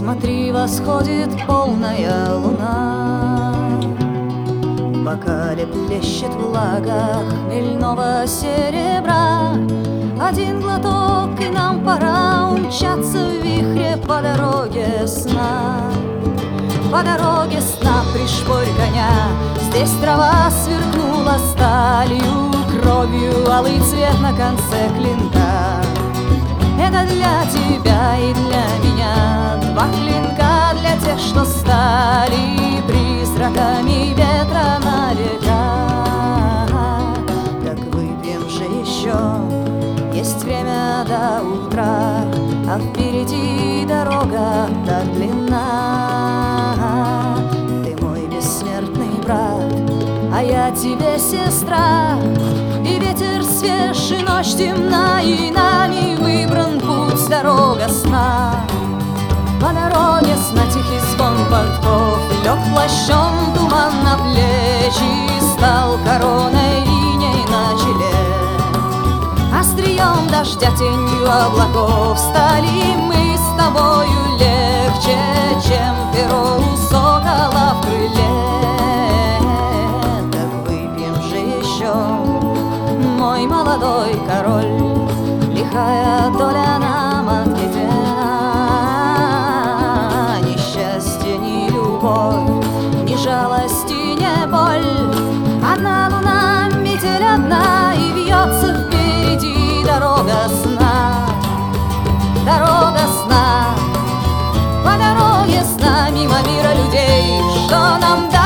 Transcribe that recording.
Смотри, восходит полная луна, в бокале плещет влага хмельного серебра. Один глоток, и нам пора умчаться в вихре по дороге сна. По дороге сна пришпорь коня, здесь трава сверкнула сталью, кровью алый цвет на конце клинка. Это для тебя и для меня, два клинка для тех, что стали призраками ветра на века. Так выпьем же еще, есть время до утра, а впереди дорога так длинна. Ты мой бессмертный брат, а я тебе сестра, и ветер свеж, и ночь темна, и нами выбран путь, дорога сна. По дороге сна тихий звон подков лег плащом туман на плечи, стал короной иней на челе. Острием дождя, тенью облаков стали мы с тобою легче, чем перо у сокола в крыле. Так выпьем же еще, мой молодой король, лихая доля нам отведена. Ни счастье, ни любовь, ни жалость и ни боль. Одна луна, метель одна, и вьется впереди дорога сна. Дорога сна, по дороге сна, мимо мира людей, что нам